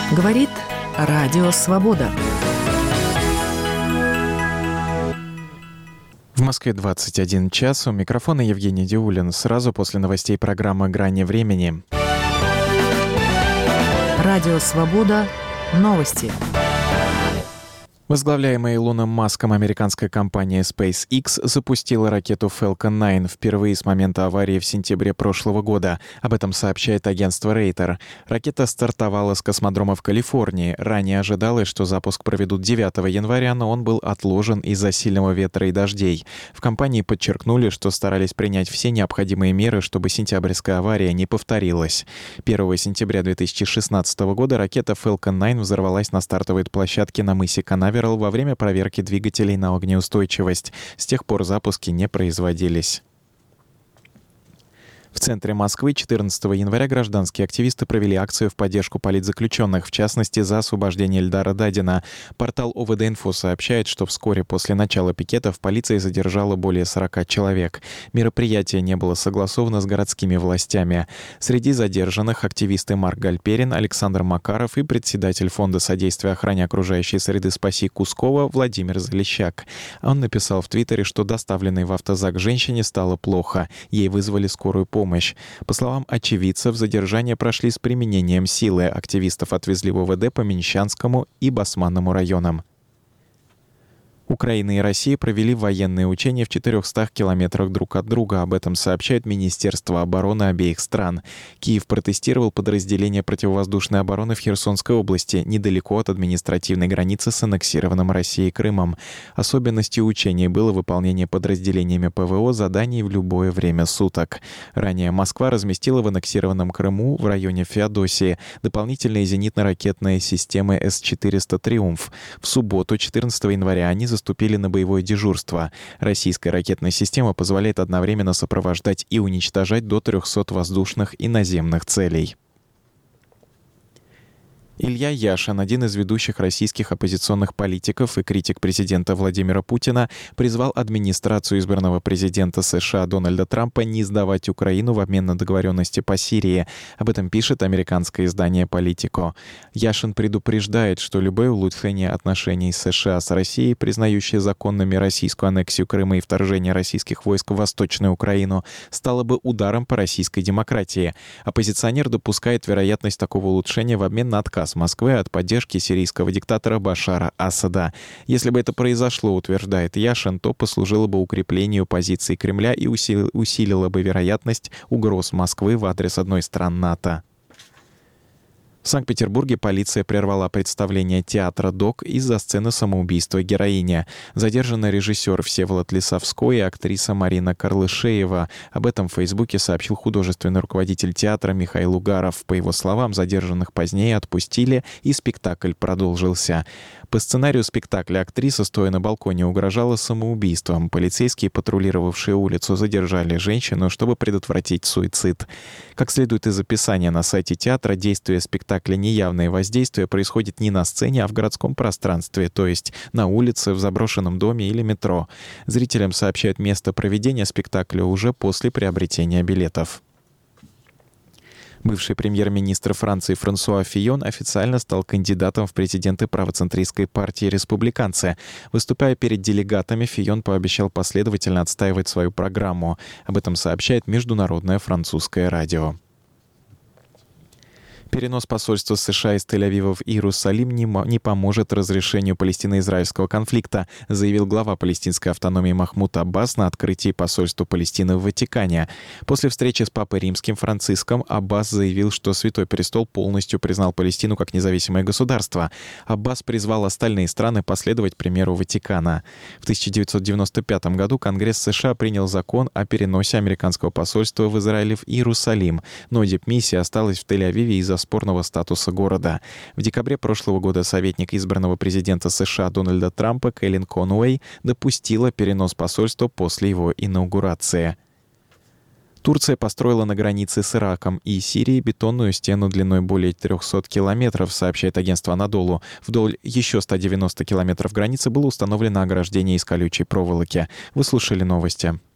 Говорит Радио Свобода. В Москве 21 час. У микрофона Евгений Диулин. Сразу после новостей программы «Грани времени». Радио Свобода. Новости. Возглавляемая Илоном Маском американская компания SpaceX запустила ракету Falcon 9 впервые с момента аварии в сентябре прошлого года. Об этом сообщает агентство Рейтер. Ракета стартовала с космодрома в Калифорнии. Ранее ожидалось, что запуск проведут 9 января, но он был отложен из-за сильного ветра и дождей. В компании подчеркнули, что старались принять все необходимые меры, чтобы сентябрьская авария не повторилась. 1 сентября 2016 года ракета Falcon 9 взорвалась на стартовой площадке на мысе Канаверал во время проверки двигателей на огнеустойчивость. С тех пор запуски не производились. В центре Москвы 14 января гражданские активисты провели акцию в поддержку политзаключенных, в частности, за освобождение Эльдара Дадина. Портал ОВД-Инфо сообщает, что вскоре после начала пикетов полиция задержала более 40 человек. Мероприятие не было согласовано с городскими властями. Среди задержанных активисты Марк Гальперин, Александр Макаров и председатель Фонда содействия охране окружающей среды «Спаси Кускова» Владимир Залещак. Он написал в Твиттере, что доставленной в автозак женщине стало плохо. Ей вызвали скорую помощь. По словам очевидцев, задержания прошли с применением силы. Активистов отвезли в ОВД по Мещанскому и Басманному районам. Украина и Россия провели военные учения в 400 километрах друг от друга. Об этом сообщает Министерство обороны обеих стран. Киев протестировал подразделения противовоздушной обороны в Херсонской области, недалеко от административной границы с аннексированным Россией Крымом. Особенностью учений было выполнение подразделениями ПВО заданий в любое время суток. Ранее Москва разместила в аннексированном Крыму в районе Феодосии дополнительные зенитно-ракетные системы С-400 «Триумф». В субботу, 14 января, они заступили на боевое дежурство. Российская ракетная система позволяет одновременно сопровождать и уничтожать до 300 воздушных и наземных целей. Илья Яшин, один из ведущих российских оппозиционных политиков и критик президента Владимира Путина, призвал администрацию избранного президента США Дональда Трампа не сдавать Украину в обмен на договоренности по Сирии. Об этом пишет американское издание «Политико». Яшин предупреждает, что любое улучшение отношений США с Россией, признающее законными российскую аннексию Крыма и вторжение российских войск в Восточную Украину, стало бы ударом по российской демократии. Оппозиционер допускает вероятность такого улучшения в обмен на отказ Москвы от поддержки сирийского диктатора Башара Асада. Если бы это произошло, утверждает Яшин, то послужило бы укреплению позиций Кремля и усилило бы вероятность угроз Москвы в адрес одной из стран НАТО. В Санкт-Петербурге полиция прервала представление театра «Док» из-за сцены самоубийства героини. Задержаны режиссер Всеволод Лисовской и актриса Марина Карлышеева. Об этом в Фейсбуке сообщил художественный руководитель театра Михаил Угаров. По его словам, задержанных позднее отпустили, и спектакль продолжился. По сценарию спектакля актриса, стоя на балконе, угрожала самоубийством. Полицейские, патрулировавшие улицу, задержали женщину, чтобы предотвратить суицид. Как следует из описания на сайте театра, действие спектакля «Неявное воздействие» происходит не на сцене, а в городском пространстве, то есть на улице, в заброшенном доме или метро. Зрителям сообщают место проведения спектакля уже после приобретения билетов. Бывший премьер-министр Франции Франсуа Фийон официально стал кандидатом в президенты правоцентристской партии «Республиканцы». Выступая перед делегатами, Фийон пообещал последовательно отстаивать свою программу. Об этом сообщает Международное французское радио. Перенос посольства США из Тель-Авива в Иерусалим не поможет разрешению палестино-израильского конфликта, заявил глава палестинской автономии Махмуд Аббас на открытии посольства Палестины в Ватикане. После встречи с Папой Римским Франциском Аббас заявил, что Святой Престол полностью признал Палестину как независимое государство. Аббас призвал остальные страны последовать примеру Ватикана. В 1995 году Конгресс США принял закон о переносе американского посольства в Израиле в Иерусалим, но дипмиссия осталась в Тель-Авиве из-за спорного статуса города. В декабре прошлого года советник избранного президента США Дональда Трампа Кэлен Конуэй допустила перенос посольства после его инаугурации. Турция построила на границе с Ираком и Сирией бетонную стену длиной более 300 километров, сообщает агентство «Анадолу». Вдоль еще 190 километров границы было установлено ограждение из колючей проволоки. Вы слушали новости.